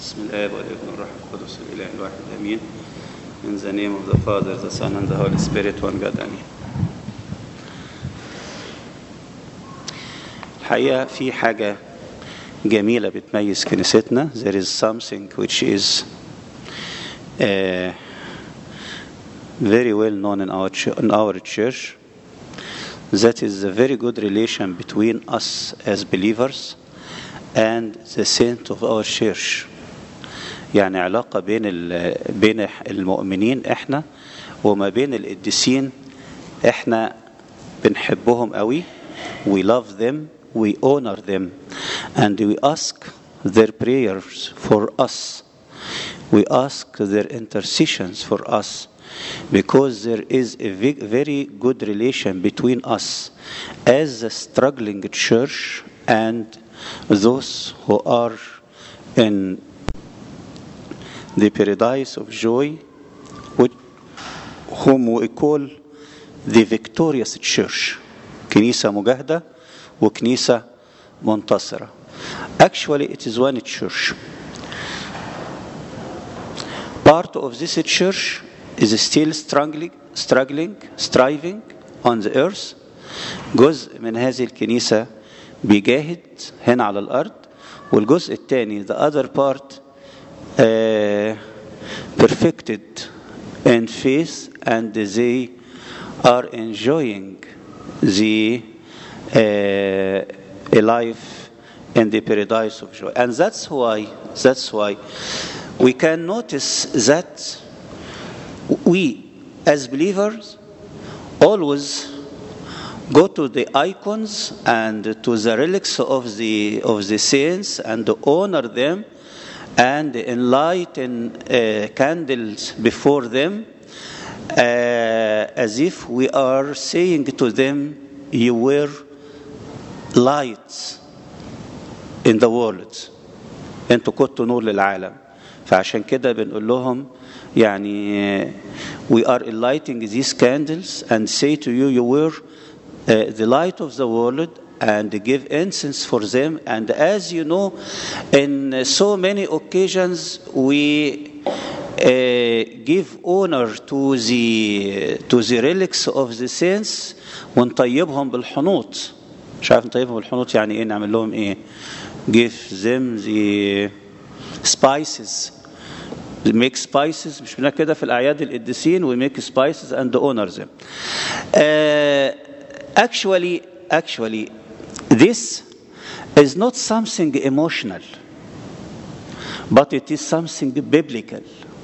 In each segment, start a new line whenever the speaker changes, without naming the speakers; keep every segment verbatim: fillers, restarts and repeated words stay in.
بسم الآب والابن والروح القدس الإله الواحد آمين. In the name of the Father, the Son, and the Holy Spirit, one God, آمين. الحقيقة في حاجة جميلة بتميز كنيستنا. There is something which is uh, very well known in our ch- in our church. That is a very good relation between us as believers and the saint of our church. يعني علاقة بين بين المؤمنين احنا وما بين القديسين. احنا بنحبهم قوي. We love them, we honor them, and we ask their prayers for us. We ask their intercessions for us, because there is a very good relation between us as a struggling church and those who are in the paradise of joy, whom we call the victorious church. كنيسة مجاهدة وكنيسة منتصرة. Actually, it is one church. Part of this church is still struggling, struggling, striving on the earth. جزء من هذه الكنيسة بيجاهد هنا على الأرض، والجزء الثاني the other part uh, perfected in faith, and they are enjoying the uh, a life in the paradise of joy. And that's why that's why we can notice that we as believers always go to the icons and to the relics of the of the saints and honor them and enlighten uh, candles before them, uh, as if we are saying to them, you were lights in the world. انتوا كنتوا نور للعالم. فعشان كده بنقول لهم يعني we are lighting these candles and say to you, you were uh, the light of the world, and give incense for them. And as you know, in so many occasions we uh, give honor to the to the relics of the saints ونطيبهم بالحنوط. مش عارف نطيبهم بالحنوط يعني ايه؟ نعمل لهم ايه؟ give them the spices. We make spices. مش بنعمل كده في الأعياد القديسين. we make spices and honor them. Uh, actually, actually, this is not something emotional, but it is something biblical.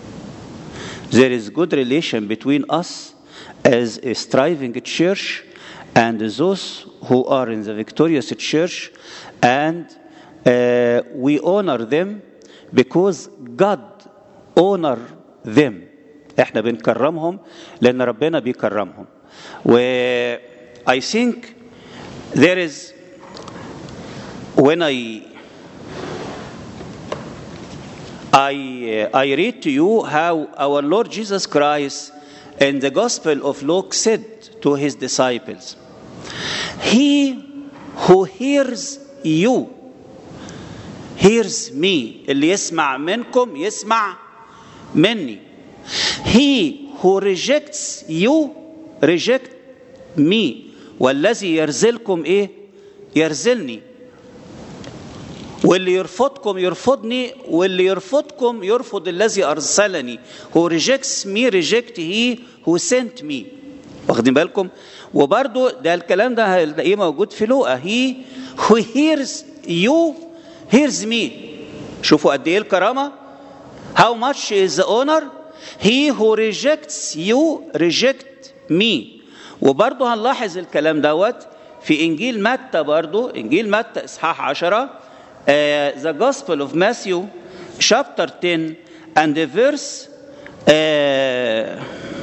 There is good relation between us as a striving church and those who are in the victorious church, and uh, we honor them because God honor them. احنا بنكرمهم لأن ربنا بيكرمهم. و I think there is, when I I I read to you how our Lord Jesus Christ in the Gospel of Luke said to his disciples, he who hears you hears me. اللي يسمع منكم يسمع مني. He who rejects you reject me. والذي يرزلكم ايه؟ يرزلني. واللي يرفضكم يرفضني، واللي يرفضكم يرفض الذي أرسلني. who rejects me reject he who sent me. واخدين بالكم؟ وبرضو ده الكلام ده هنلاقيه موجود في لوقا. he who hears you hears me. شوفوا قد ايه الكرامة. how much is the honor. he who rejects you reject me. وبرضه هنلاحظ الكلام دوت في إنجيل متى. برضه إنجيل متى إصحاح عشرة, uh, the Gospel of Matthew chapter ten and the verse uh,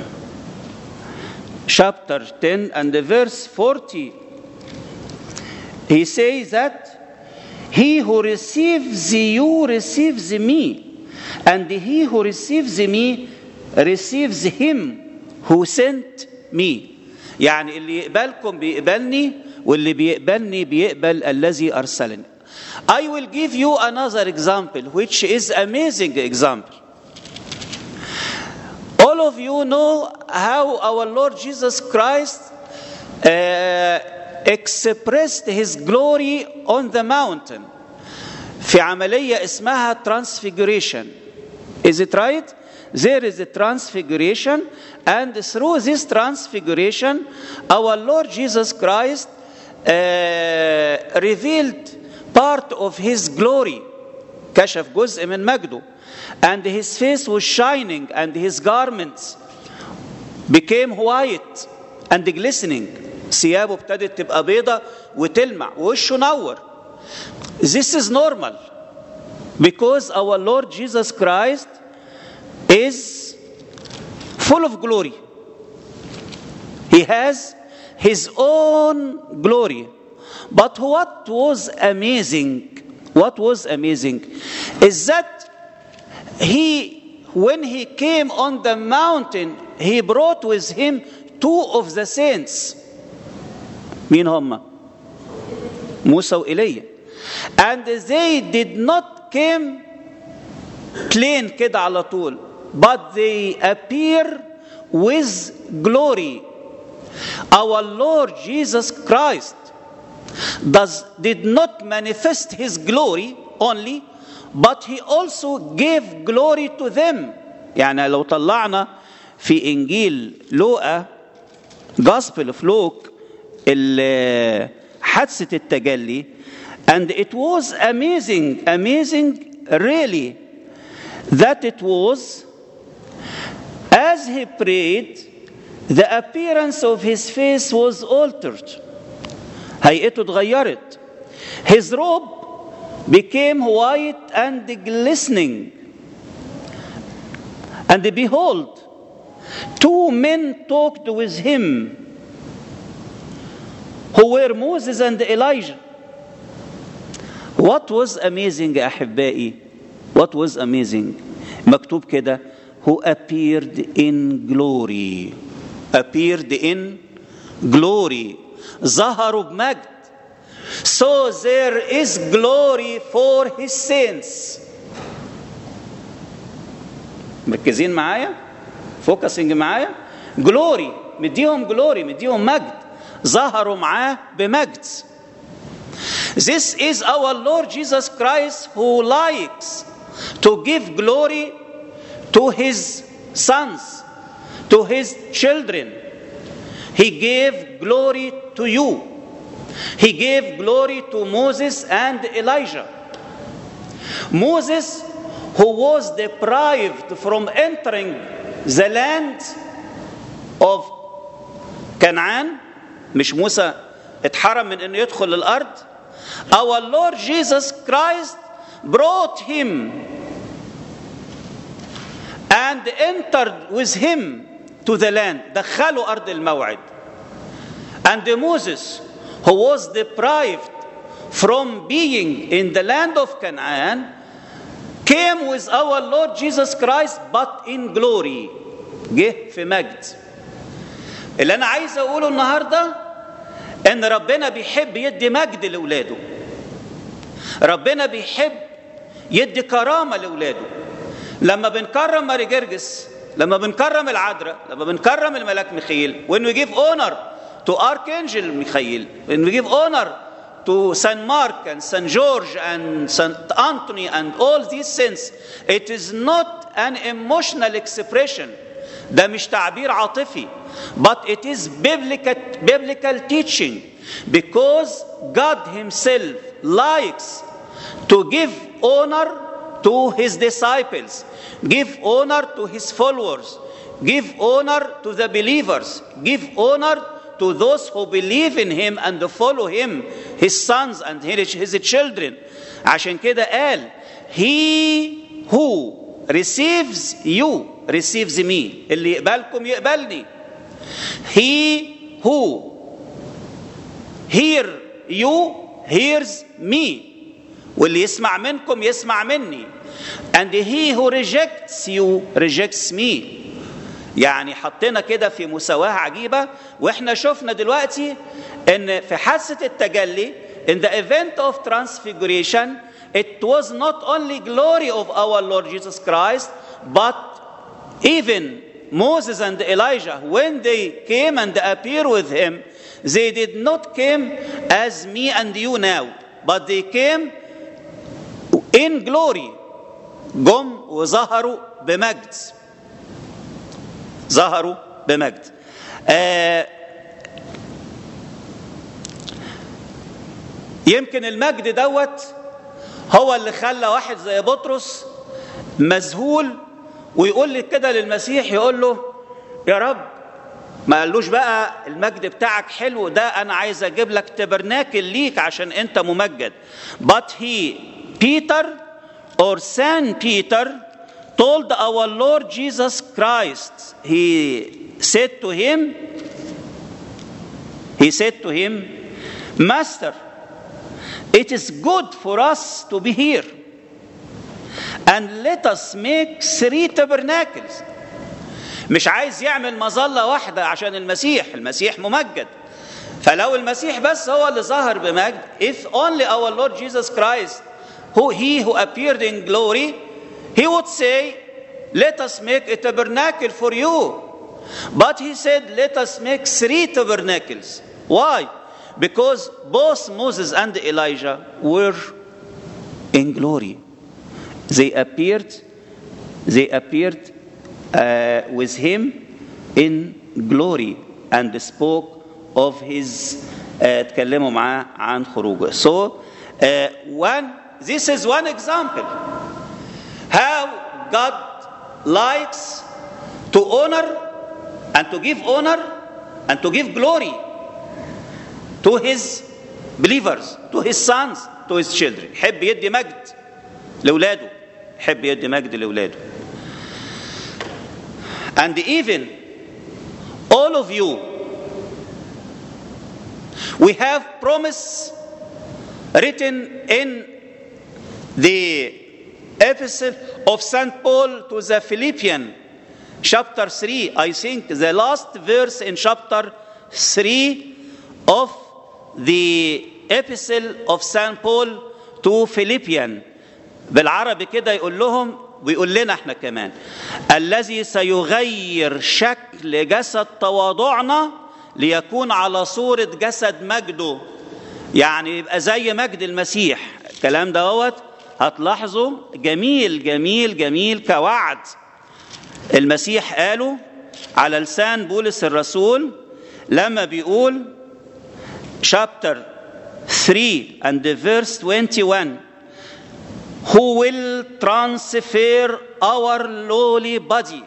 chapter ten and the verse forty. He says that he who receives you receives me, and he who receives me receives him who sent me. يعني اللي يقبلكم بيقبلني، واللي بيقبلني بيقبل الذي أرسلني. I will give you another example, which is amazing example. All of you know how our Lord Jesus Christ uh, expressed his glory on the mountain. في عملية اسمها transfiguration. Is it right? There is a transfiguration, and through this transfiguration, our Lord Jesus Christ uh, revealed part of his glory. كشف جزء من مجده. And his face was shining, and his garments became white and glistening. ثيابه ابتدت تبقى بيضة وتلمع ووشه نور. This is normal because our Lord Jesus Christ is full of glory. He has his own glory. But what was amazing, what was amazing is that he, when he came on the mountain, he brought with him two of the saints. مين هم؟ موسى وإيليا. And they did not came plain كده على طول, but they appear with glory. Our Lord Jesus Christ does did not manifest his glory only, but he also gave glory to them. يعني لو طلعنا في إنجيل لوقا Gospel of Luke حادثة التجلي, and it was amazing, amazing really, that it was as he prayed, the appearance of his face was altered. هيئته اتغيرت. His robe became white and glistening. And behold, two men talked with him, who were Moses and Elijah. What was amazing أحبائي? What was amazing? مكتوب كده, who appeared in glory. Appeared in glory. ظهروا بمجد. So there is glory for his saints. مركزين معايا؟ focusing معايا؟ glory. مديهم glory, مديهم مجد. ظهروا معاه بمجد. This is our Lord Jesus Christ, who likes to give glory to his sons, to his children. He gave glory to you. He gave glory to Moses and Elijah. Moses, who was deprived from entering the land of Canaan, مش موسى اتحرم من انه يدخل الارض. Our Lord Jesus Christ brought him and entered with him to the land. دخلوا أرض الموعد. And Moses, who was deprived from being in the land of Canaan, came with our Lord Jesus Christ, but in glory. جه في مجد. اللي أنا عايز أقوله النهاردة إن ربنا بيحب يدي مجد لأولاده. ربنا بيحب يدي كرامة لأولاده. لما بنكرم ماري جرجس، لما بنكرم العذراء، لما بنكرم الملاك ميخائيل, when we give honor to Archangel Michael, when we give honor to Saint Mark and Saint George and Saint Anthony and all these saints, it is not an emotional expression. ده مش تعبير عاطفي, but it is biblical, biblical teaching, because God himself likes to give honor to his disciples, give honor to his followers, give honor to the believers, give honor to those who believe in him and follow him, his sons and his children. عشان كده قال, he who receives you receives me. اللي يقبلكم يقبلني. He who hear you hears me. واللي يسمع منكم يسمع مني. And he who rejects you rejects me. يعني حطينا كده في مساواة عجيبة. واحنا شفنا دلوقتي ان في حادثة التجلي in the event of transfiguration, it was not only glory of our Lord Jesus Christ, but even Moses and Elijah, when they came and appeared with him, they did not come as me and you now, but they came in glory. جم وظهروا بمجد. ظهروا بمجد. آه يمكن المجد دوت هو اللي خلى واحد زي بطرس مذهول ويقول لي كده للمسيح، يقول له يا رب، ما قالوش بقى المجد بتاعك حلو ده، انا عايز اجيب لك تبرناكل ليك عشان انت ممجد. But he, Peter or Saint Peter, told our Lord Jesus Christ, he said to him, he said to him, Master, it is good for us to be here, and let us make three tabernacles. مش عايز يعمل مظلة واحدة عشان المسيح، المسيح ممجد. فلو المسيح بس هو اللي ظهر بمجد, if only our Lord Jesus Christ, who he who appeared in glory, he would say, let us make a tabernacle for you. But he said, let us make three tabernacles. Why? Because both Moses and Elijah were in glory. They appeared, they appeared uh, with him in glory and spoke of his تكلموا معاه عن خروجه. So uh, one, this is one example how God likes to honor and to give honor and to give glory to his believers, to his sons, to his children. يحب يدي مجد لأولاده, يحب يدي مجد لأولاده. And even all of you, we have promise written in the epistle of Saint Paul to the Philippians, chapter three. I think the last verse in chapter three of the epistle of Saint Paul to Philippians. بالعربي كده يقول لهم ويقول لنا احنا كمان, الذي سيغير شكل جسد تواضعنا ليكون على صورة جسد مجده. يعني يبقى زي مجد المسيح. الكلام ده هوت هتلاحظوا جميل جميل جميل كوعد المسيح قاله على لسان بولس الرسول لما بيقول chapter three and the verse twenty-one, who will transfer our lowly body.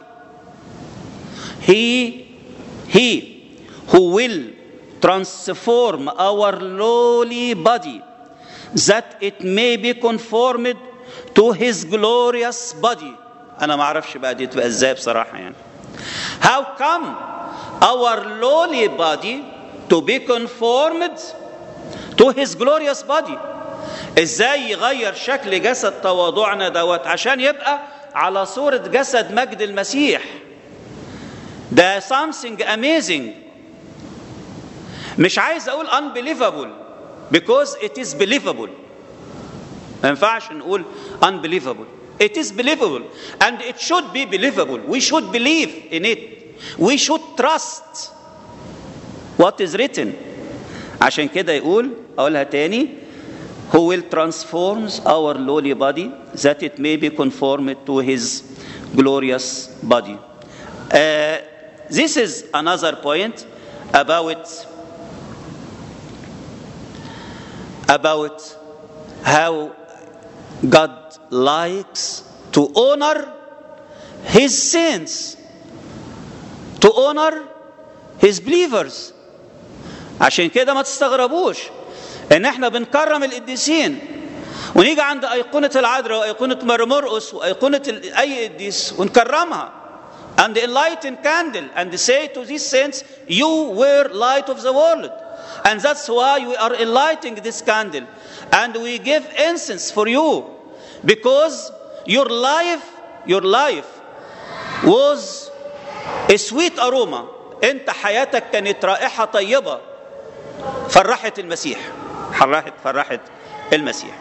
He, he who will transform our lowly body, that it may be conformed to his glorious body. أنا ما أعرفش بقى دي تبقى إزاي بصراحة يعني. How come our lowly body to be conformed to his glorious body? إزاي يغير شكل جسد تواضعنا دوت عشان يبقى على صورة جسد مجد المسيح؟ ده something amazing. مش عايز أقول unbelievable because it is believable. ما ينفعش نقول unbelievable. It is believable and it should be believable. We should believe in it. We should trust what is written. عشان كده يقول, أقولها تاني, who will transform our lowly body that it may be conformed to his glorious body. Uh, this is another point about about how God likes to honor his saints, to honor his believers. عشان كده ما تستغربوش ان احنا بنكرم القديسين ونيجي عند ايقونة العذراء وايقونة مرمرقس وايقونة اي قديس ونكرمها and enlighten candle and say to these saints, you were light of the world. And that's why we are enlightening this candle. And we give incense for you. Because your life, your life was a sweet aroma. انت حياتك كانت رائحة طيبة فرحت المسيح. فرحت فرحت المسيح.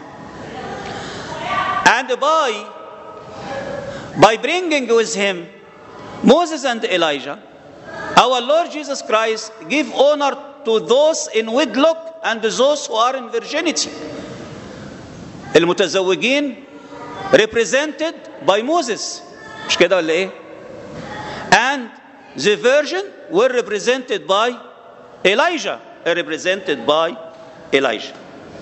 And by by bringing with him Moses and Elijah, our Lord Jesus Christ give honor to those in wedlock and those who are in virginity. المتزوجين represented by Moses, مش كده ولا ايه؟ And the virgin were represented by Elijah, represented by Elijah.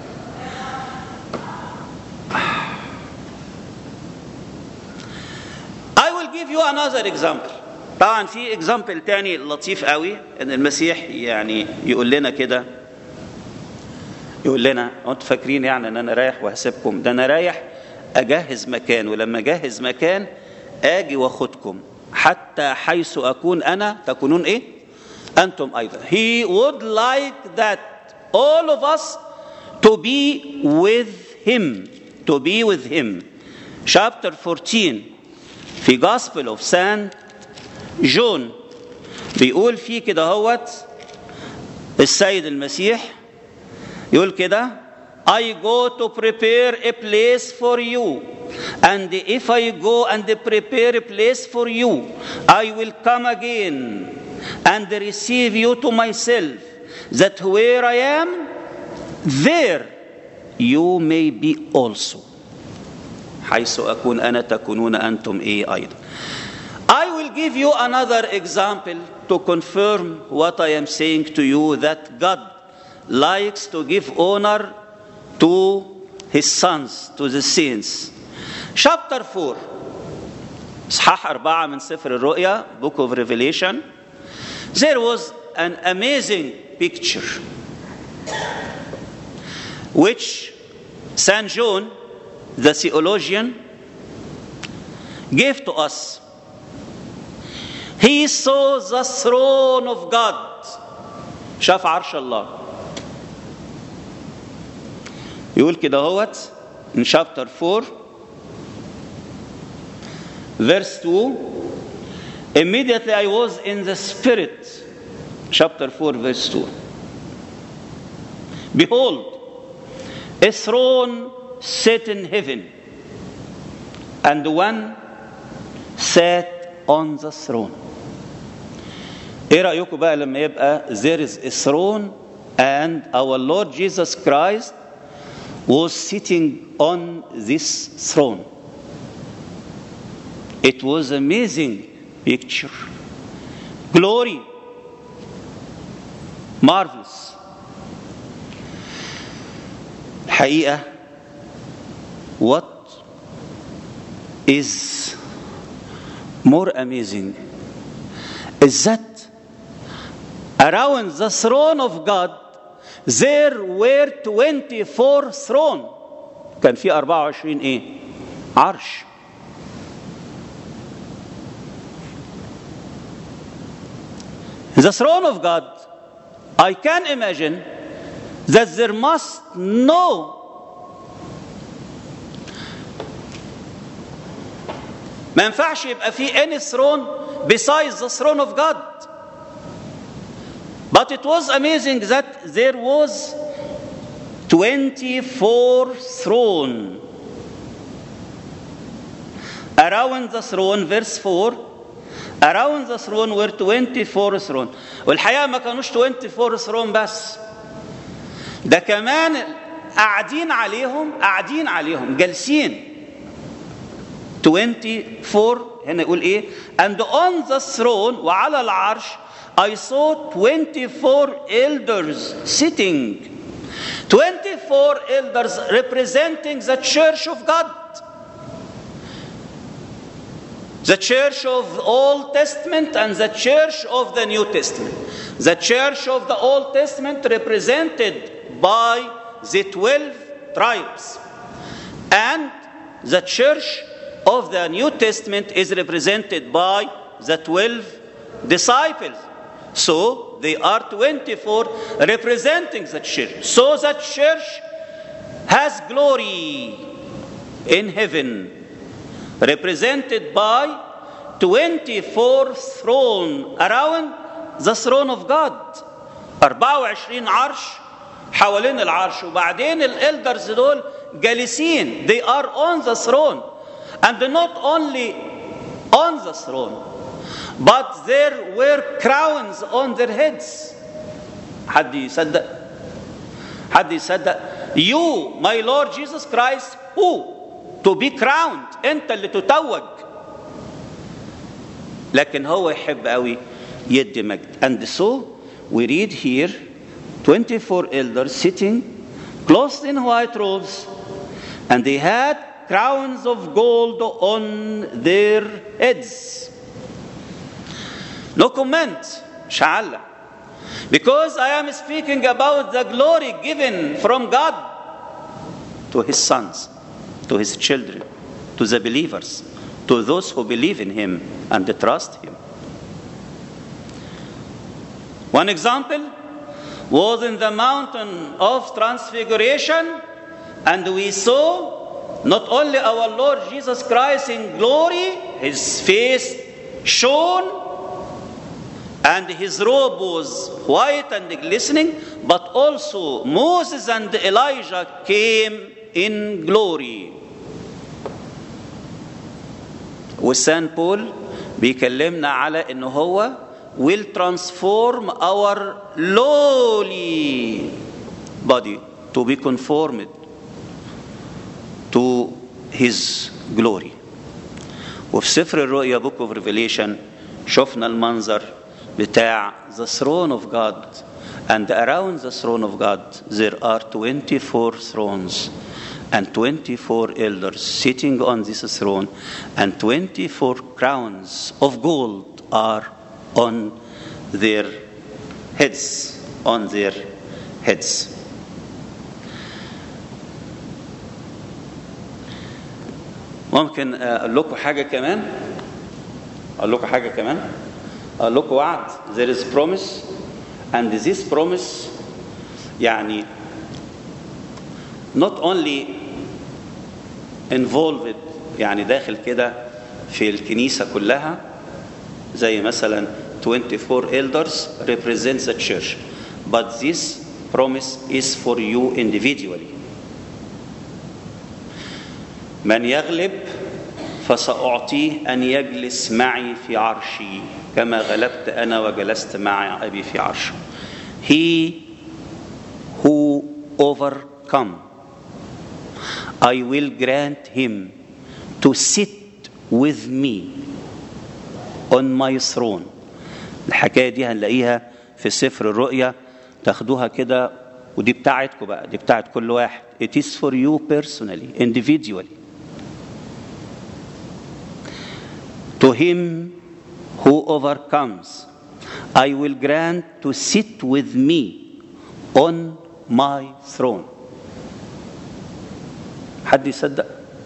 I will give you another example. طبعا في example تاني لطيف قوي ان المسيح يعني يقول لنا كده، يقول لنا انتوا فاكرين يعني ان انا رايح وهسيبكم؟ ده انا رايح اجهز مكان، ولما اجهز مكان اجي واخدكم حتى حيث اكون انا تكونون ايه؟ انتم ايضا. He would like that all of us to be with him, to be with him. Chapter fourteen في Gospel of Saint John بيقول فيه كده هوت السيد المسيح يقول كده: I go to prepare a place for you, and if I go and prepare a place for you, I will come again and receive you to myself, that where I am, there you may be also. حيث أكون أنا تكونون أنتم إيه أيضا. I will give you another example to confirm what I am saying to you, that God likes to give honor to his sons, to the saints. Chapter four, إصحاح أربعة من سفر الرؤيا, Book of Revelation. There was an amazing picture which Saint John, the theologian, gave to us. He saw the throne of God. شاف عرش الله. يقول كده هوت in chapter four verse two, immediately I was in the spirit. Chapter four verse two. Behold, a throne set in heaven, and one sat on the throne. ايه رأيكم بقى لما يبقى there is a throne and our Lord Jesus Christ was sitting on this throne? It was amazing picture. Glory. Marvelous. الحقيقة what is more amazing is that around the throne of God there were twenty-four thrones. كان في أربعة وعشرين ايه؟ عرش. The throne of God, I can imagine that there must no ما ينفعش يبقى في any throne besides the throne of God. But it was amazing that there was twenty-four thrones. Around the throne, verse four, around the throne were twenty-four thrones. والحقيقة ما كانوش twenty-four thrones بس. ده كمان قاعدين عليهم قاعدين عليهم جالسين. twenty-four هنا يقول ايه؟ And on the throne وعلى العرش I saw twenty-four elders sitting. twenty-four elders representing the church of God. The church of the Old Testament and the church of the New Testament. The church of the Old Testament represented by the twelve tribes. And the church of the New Testament is represented by the twelve disciples. So they are twenty-four representing the church. So the church has glory in heaven, represented by twenty-four thrones around the throne of God. أربعة وعشرين عرش حوالين العرش، وبعدين الإلدرز دول جالسين. They are on the throne, and not only on the throne, but there were crowns on their heads. حد يصدق؟ حد يصدق؟ You, my Lord Jesus Christ, who to be crowned، أنت اللي تتوج. لكن هو يحب قوي يدي مجد. And so we read here twenty-four elders sitting clothed in white robes, and they had crowns of gold on their heads. No comment, مش هعلق. Because I am speaking about the glory given from God to his sons, to his children, to the believers, to those who believe in him and trust him. One example was in the mountain of transfiguration, and we saw not only our Lord Jesus Christ in glory, his face shone, and his robe was white and glistening, but also Moses and Elijah came in glory. وسان بول بيكلمنا على إنه هو will transform our lowly body to be conformed to his glory. وفي سفر الرؤيا book of Revelation شفنا المنظر بتاع the throne of God, and around the throne of God there are twenty-four thrones and twenty-four elders sitting on this throne, and twenty-four crowns of gold are on their heads, on their heads. ممكن أقول لكم حاجة كمان؟ أقول لكم حاجة كمان؟ أقول لكم وعد. There is promise, and this promise يعني not only involved يعني داخل كده في الكنيسة كلها زي مثلا twenty-four elders represent the church, but this promise is for you individually. من يغلب فسأعطيه أن يجلس معي في عرشي كما غلبت أنا وجلست مع أبي في عرشه. He who overcome, I will grant him to sit with me on my throne. الحكاية دي هنلاقيها في سفر الرؤيا، تاخدوها كده، ودي بتاعتكم بقى، دي بتاعت كل واحد. It is for you personally, individually. To him who overcomes, I will grant to sit with me on my throne. حد يصدق؟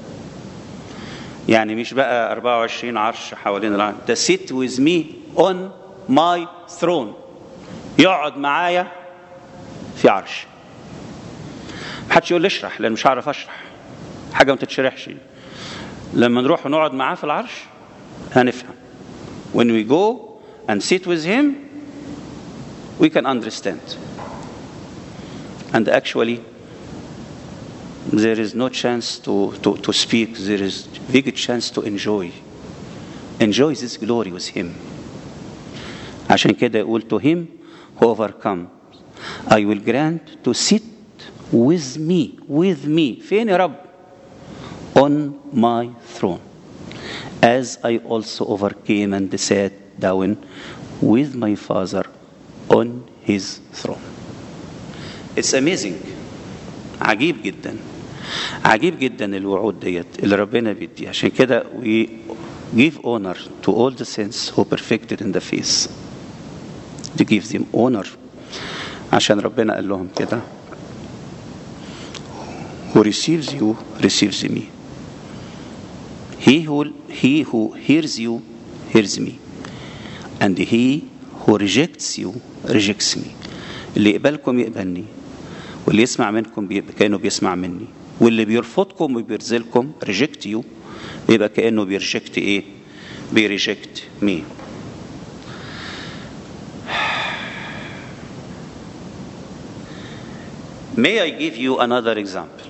يعني مش بقى أربعة وعشرين عرش حوالين العالم، ده sit with me on my throne، يقعد معايا في عرش. محدش يقول لي اشرح، لأن مش هعرف أشرح حاجة ما تتشرحش. لما نروح ونقعد معاه في العرش هنفهم. When we go and sit with him, we can understand. And actually, there is no chance to, to, to speak. There is a big chance to enjoy. Enjoy this glory with him. عشان كده يقول to him who overcomes, I will grant to sit with me, with me. فين يا رب؟ On my throne. As I also overcame and sat down with my Father on his throne. It's amazing. عجيب جدا. عجيب جدا الوعود ديت اللي ربنا بيديها. عشان كده we give honor to all the saints who perfected in the faith. To give them honor. عشان ربنا قال لهم كده. Who receives you receives me. He who, he who hears you hears me, and he who rejects you rejects me. اللي يقبلكم يقبلني، واللي يسمع منكم بيبقى كأنه بيسمع مني، واللي بيرفضكم وبيرزلكم reject you يبقى كأنه بيرجكت ايه؟ بيرجكت me. May I give you another example?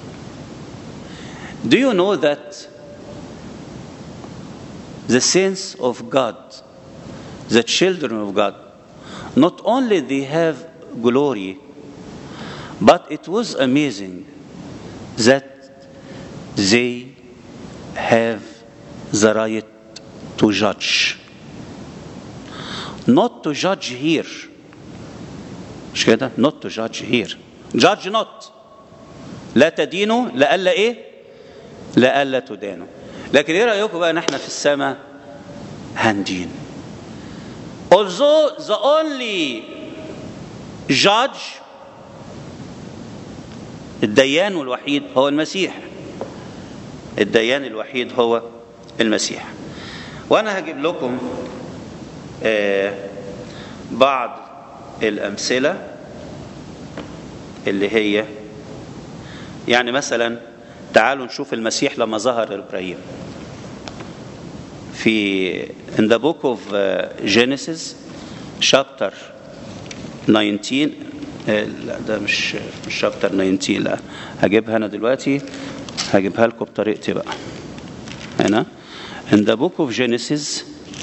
Do you know that the saints of God, the children of God, not only they have glory, but it was amazing that they have the right to judge. Not to judge here. مش كده؟ Not to judge here. Judge not. لا تدينوا لألا إيه؟ لألا تدانوا. لكن إيه رأيكم بقى نحن في السماء هندين. Although the only judge الديان الوحيد هو المسيح. الديان الوحيد هو المسيح. وأنا هجيب لكم آه بعض الأمثلة اللي هي يعني مثلا تعالوا نشوف المسيح لما ظهر لإبراهيم في in the book of Genesis chapter nineteen. لا ده مش مش chapter nineteen، لا هجيبها أنا دلوقتي، هجيبها لكم بطريقتي بقى. هنا in the book of Genesis,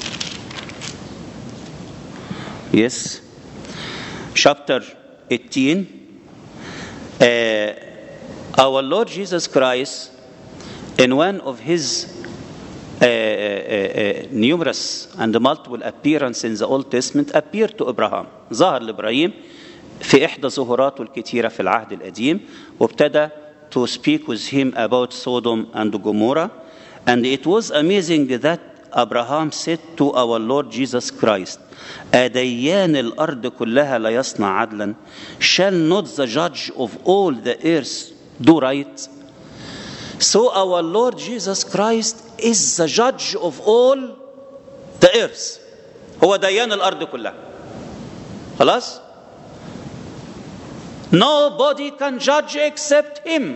yes, chapter eighteen, uh, our Lord Jesus Christ, in one of his uh, uh, uh, numerous and multiple appearances in the Old Testament, appeared to Abraham. ظهر لإبراهيم في إحدى ظهوراته الكثيرة في العهد القديم، وابتدى to speak with him about Sodom and Gomorrah. And it was amazing that Abraham said to our Lord Jesus Christ, أديان الأرض كلها لا يصنع عدلا. Shall not the judge of all the earth do right? So our Lord Jesus Christ is the judge of all the earth. هو ديان الأرض كلها. خلاص؟ Nobody can judge except him.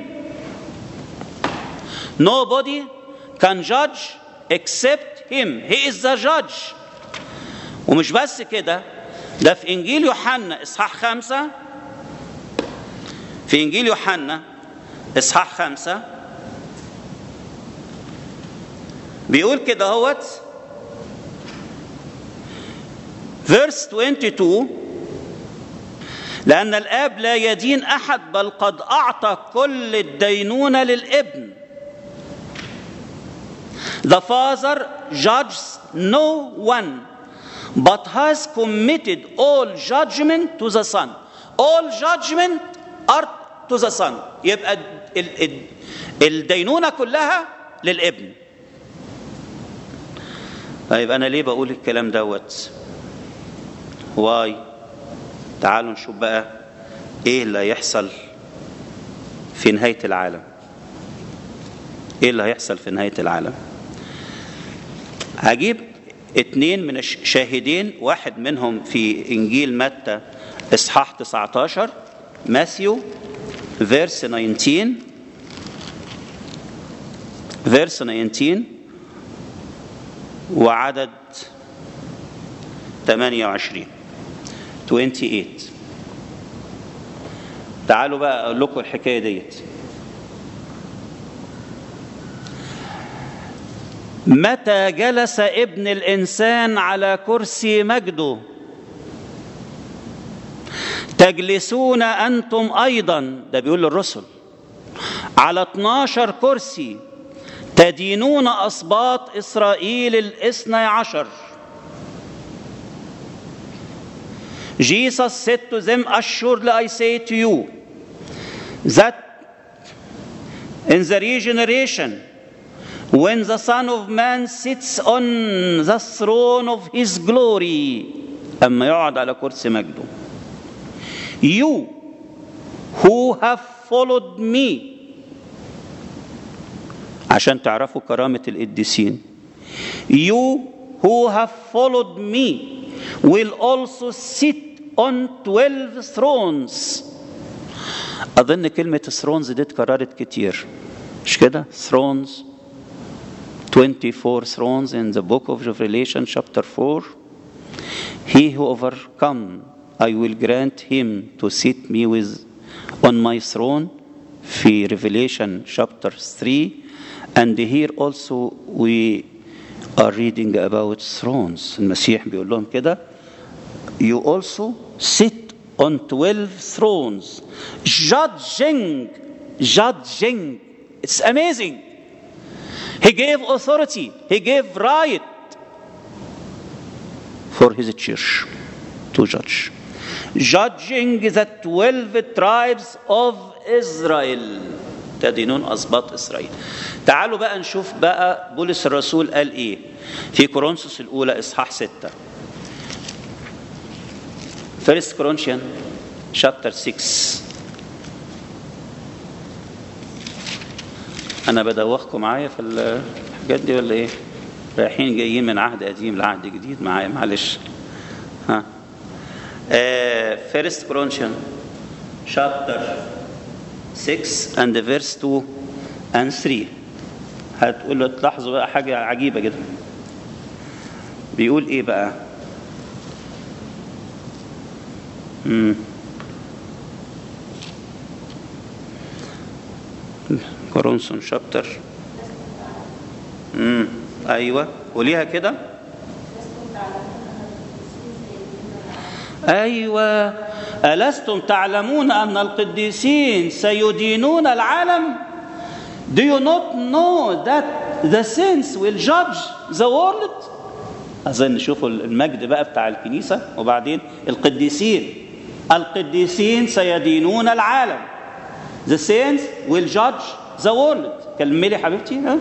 Nobody can judge except him. He is the judge. ومش بس كده، ده في إنجيل يوحنا إصحاح خمسة، في إنجيل يوحنا إصحاح خمسة بيقول كده هوت verse twenty-two: لأن الآب لا يدين أحد بل قد أعطى كل الدينونة للابن. The Father judges no one, but has committed all judgment to the Son. All judgment are to the Son. يبقى الدينونة كلها للابن. طيب أنا ليه بقول الكلام دوت؟ واي؟ تعالوا نشوف بقى إيه اللي هيحصل في نهاية العالم. إيه اللي هيحصل في نهاية العالم؟ هجيب اتنين من الشاهدين، واحد منهم في إنجيل متى إصحاح تسعة عشر، ماثيو verse nineteen verse nineteen وعدد ثمانية وعشرين twenty-eight. تعالوا بقى أقول لكم الحكاية ديت. متى جلس ابن الإنسان على كرسي مجده تجلسون أنتم أيضا، ده بيقول للرسل، على اتناشر كرسي تدينون أسباط إسرائيل الاثني عشر. Jesus said to them, assuredly I say to you that in the regeneration, when the Son of Man sits on the throne of his glory, أما يقعد على كرسي مجده, you who have followed me, عشان تعرفوا كرامة القديسين, you who have followed me will also sit on twelve thrones. أظن كلمة thrones دي اتكررت كتير، مش كده؟ thrones, twenty-four thrones in the book of Revelation chapter four. He who overcome, I will grant him to sit me with on my throne في Revelation chapter three, and here also we are reading about thrones. المسيح بيقول لهم كده you also sit on twelve thrones judging judging. It's amazing. He gave authority, he gave right for his church to judge, judging the twelve tribes of Israel. تدينون أسباط إسرائيل. تعالوا بقى نشوف بقى بولس الرسول قال إيه في كورنثوس الأولى إصحاح ستة. First Corinthians chapter six. أنا بدوخكم معايا في الحاجات دي ولا إيه؟ رايحين جايين من عهد قديم لعهد جديد معايا، معلش. ها. Uh, First Corinthians chapter six and verse two and three. هتقول له تلاحظوا بقى حاجة عجيبة جدا. بيقول إيه بقى؟ امم كورنثوس شابتر امم ايوه قوليها كده. ايوه ألستم تعلمون أن القديسين سيدينون العالم. Do you not know that the saints will judge the world؟ أظن شوفوا المجد بقى بتاع الكنيسة. وبعدين القديسين القديسين سيدينون العالم. The saints will judge the world. كلمي حبيبتي. ها؟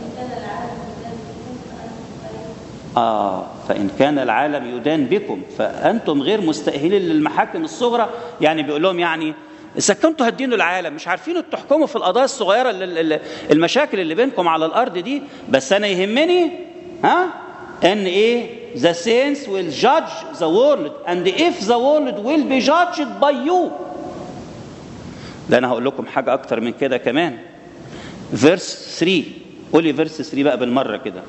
آه فإن كان العالم يدان بكم فأنتم غير مستأهلين للمحاكم الصغرى. يعني بيقول لهم يعني إذا كنتوا هتدينوا العالم مش عارفين تحكموا في القضايا الصغيرة المشاكل اللي بينكم على الأرض دي، بس أنا يهمني ها أن إيه the saints will judge the world and if the world will be judged by you. ده أنا هقول لكم حاجة أكتر من كده كمان. verse three. قولي verse three بقى بالمرة كده.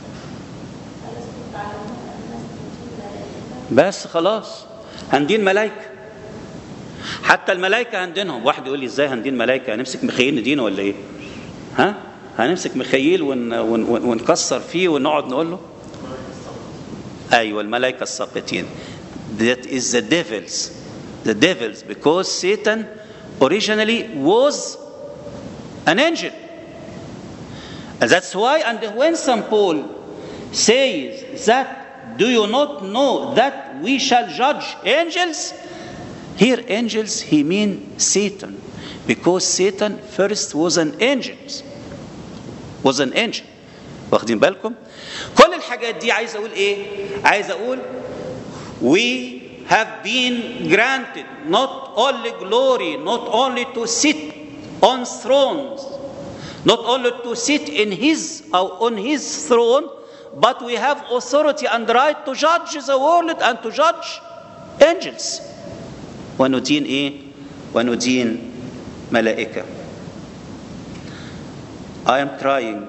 بس خلاص هندين ملائكة. حتى الملائكة هندينهم. واحد يقول لي ازاي هندين ملائكة؟ هنمسك مخيل ندينه ولا ايه؟ ها؟ هنمسك مخيل ون... ون... ونكسر فيه ونقعد نقول له؟ ايوه الملائكة الساقطين. That is the devils. The devils because Satan originally was an angel. And that's why and when Saint Paul says that do you not know that we shall judge angels? Here angels he means Satan because Satan first was an angel. Was an angel. واخدين بالكم؟ كل الحاجات دي عايز اقول ايه؟ عايز اقول we have been granted not only glory, not only to sit on thrones, not only to sit in his or on his throne, but we have authority and right to judge the world and to judge angels. وندين ايه؟ وندين ملائكة. I am trying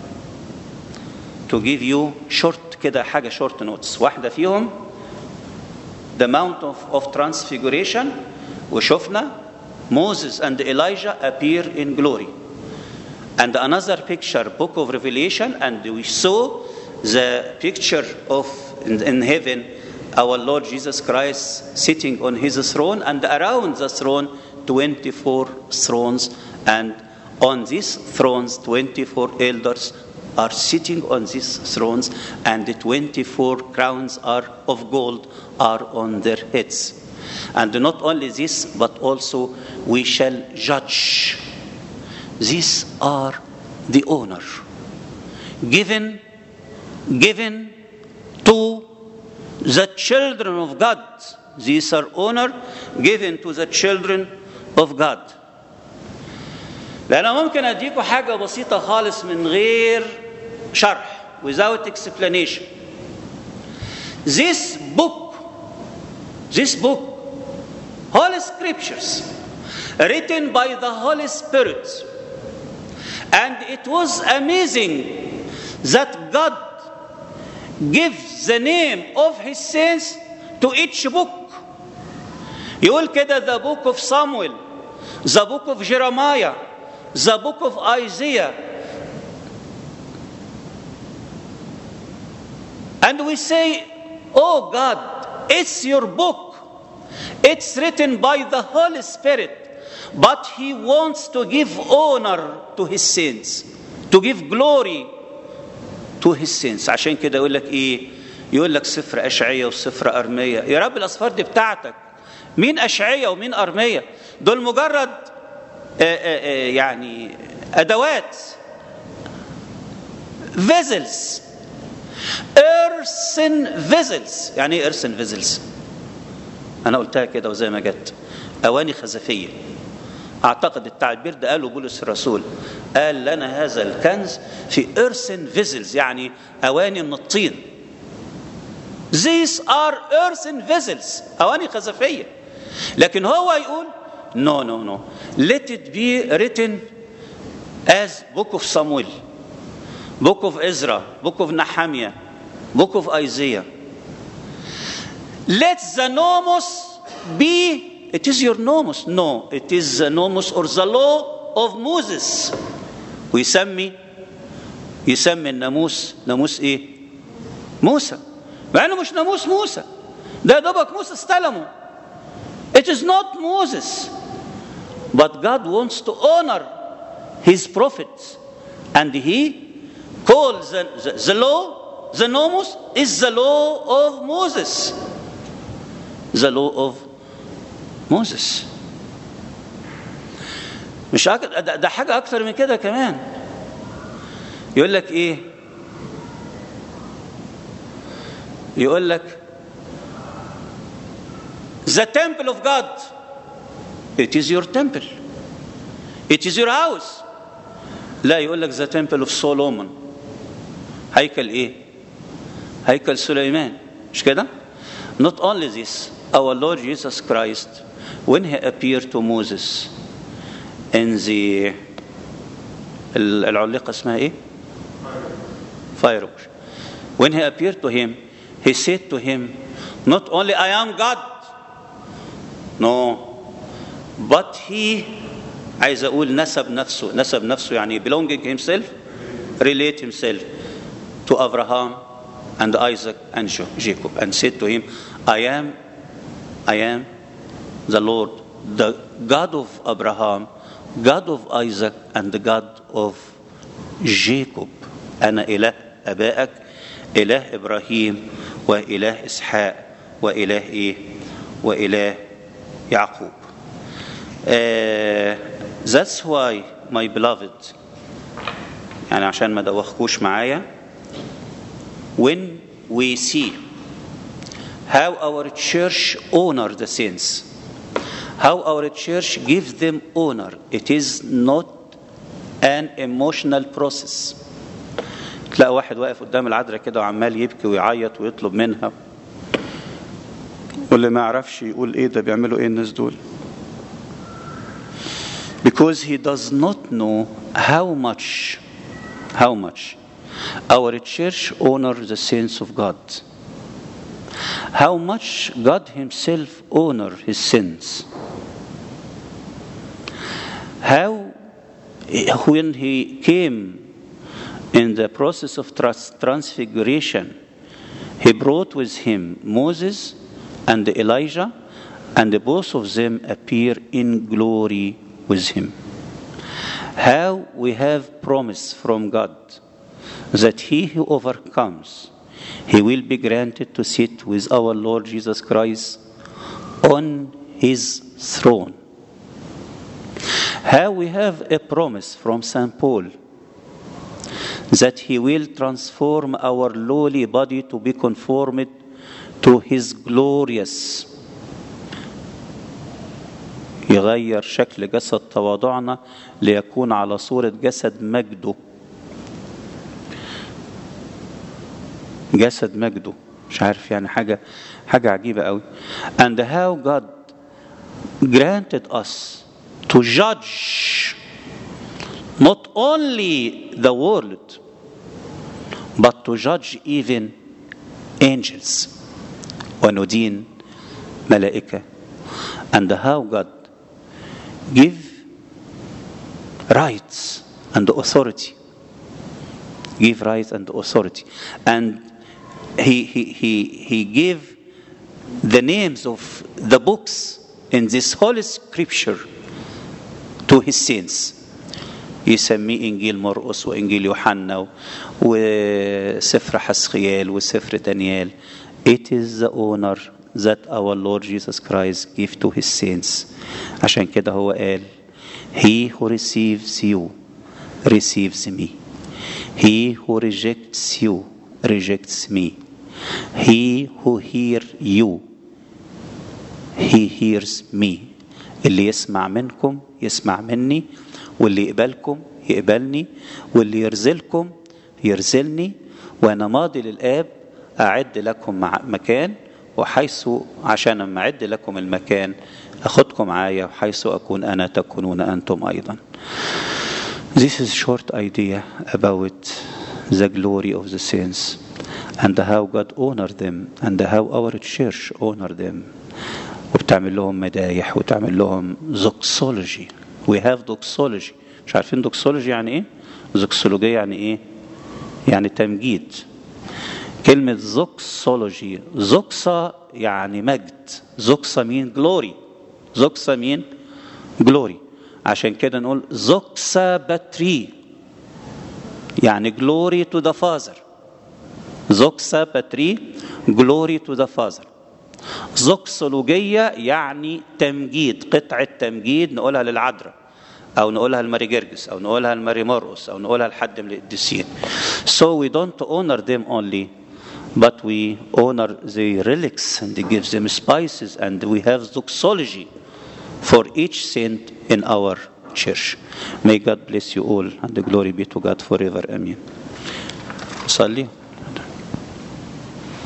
to give you short كده حاجة short notes. واحدة فيهم the mount of, of transfiguration وشفنا Moses and Elijah appear in glory. And another picture, book of Revelation, and we saw the picture of in, in heaven our Lord Jesus Christ sitting on his throne, and around the throne twenty-four thrones, and on these thrones twenty-four elders are sitting on these thrones, and the twenty-four crowns are of gold are on their heads. And not only this, but also we shall judge. These are the honor given given to the children of God. These are honor given to the children of God. لأن ممكن أديكم حاجة بسيطة خالص من غير شرح, without explanation. This book, this book, Holy Scriptures, written by the Holy Spirit, and it was amazing that God gives the name of his saints to each book. يقول كده the book of Samuel the book of Jeremiah, the book of Isaiah. And we say, oh God, it's your book. It's written by the Holy Spirit. But he wants to give honor to his sins, to give glory to his sins. عشان كده يقول لك ايه؟ يقول لك سفر أشعية وسفر أرمية. يا رب الأسفار دي بتاعتك. مين أشعية ومين أرمية؟ دول مجرد آآ آآ يعني أدوات. vessels. earthen vessels. يعني ايه earthen vessels؟ أنا قلتها كده وزي ما جت. أواني خزفية. أعتقد التعبير ده قاله بولس الرسول. قال لنا هذا الكنز في earthen vessels، يعني أواني من الطين. These are earthen vessels. أواني خزفية. لكن هو يقول no no no. Let it be written as book of Samuel, book of Ezra, book of Nehemiah, book of Isaiah. Let the nomos be. It is your nomos. No, it is the nomos or the law of Moses. ويسمي يسمي الناموس ناموس ايه؟ موسى. مع انه مش ناموس موسى. ده دوبك موسى استلمه. It is not Moses. But God wants to honor his prophets. And he calls the, the, the law, the nomos is the law of Moses. The law of موسى. مش أك... ده, ده حاجة أكثر من كده كمان. يقول لك إيه؟ يقول لك the temple of God. It is your temple. It is your house. لا يقول لك the temple of Solomon. هيكل إيه؟ هيكل سليمان. مش كده؟ Not only this, our Lord Jesus Christ, when he appeared to Moses in the العلقة اسمها ايه؟ Fire bush. When he appeared to him, he said to him, not only I am God, no, but he, عايز اقول نسب نفسه, نسب نفسه يعني belonging himself, relate himself to Abraham and Isaac and Jacob, and said to him, I am I am the Lord, the God of Abraham, God of Isaac, and the God of Jacob. أنا إله أبائك, إله إبراهيم, وإله إسحاق, وإله إيه, وإله يعقوب. Uh, that's why, my beloved, يعني عشان ما دوخكوش معايا, when we see how our church honor the saints, how our church gives them honor, it is not an emotional process. تلاقي واحد واقف قدام العذراء كده وعمال يبكي ويعيط ويطلب منها, واللي ما يعرفش يقول ايه ده بيعملوا ايه الناس دول, because he does not know how much how much our church honors the saints of God, how much God himself honors his saints, how when he came in the process of trans- transfiguration, he brought with him Moses and Elijah, and both of them appear in glory with him. How we have promise from God that he who overcomes, he will be granted to sit with our Lord Jesus Christ on his throne. How we have a promise from Saint Paul that he will transform our lowly body to be conformed to his glorious, يغير شكل جسد تواضعنا ليكون على صورة جسد مجده, جسد مجده, مش عارف يعني حاجة حاجة عجيبة قوي. And how God granted us to judge not only the world, but to judge even angels, وندين ملائكة. And how God give rights and authority. Give rights and authority. And he, he, he, he gave the names of the books in this Holy Scripture to his saints. يسميه إنجيل مرقس وإنجيل يوحنا وسفر حسقيال وسفر دانيال. It is the honor that our Lord Jesus Christ gave to his saints. عشان كده هو قال He who receives you receives me. He who rejects you rejects me. He who hears you he hears me. اللي يسمع منكم يسمع مني، واللي يقبلكم يقبلني، واللي يرزلكم يرزلني، وأنا ماضي للآب أعد لكم مكان، وحيث عشان أما أعد لكم المكان أخذكم معايا، وحيث أكون أنا تكونون أنتم أيضا. This is a short idea about the glory of the saints and how God honored them and how our church honored them. وبتعمل لهم مدايح وتعمل لهم دوكسولوجي. We have doxology. مش عارفين doxology يعني ايه؟ زوكسولوجية يعني ايه؟ يعني تمجيد. كلمة زوكسولوجي، زوكسا يعني مجد، زوكسا مين glory، زوكسا مين glory. عشان كده نقول زوكسا باتري يعني glory to the Father. زوكسا باتري glory to the Father. زوكسولوجية يعني تمجيد، قطعة تمجيد نقولها للعذراء أو نقولها لماري جرجس أو نقولها لماري مرقس أو نقولها لحد من القديسين. So we don't honor them only, but we honor the relics and give them spices, and we have doxology for each saint in our church. May God bless you all, and the glory be to God forever. Amen. صلي.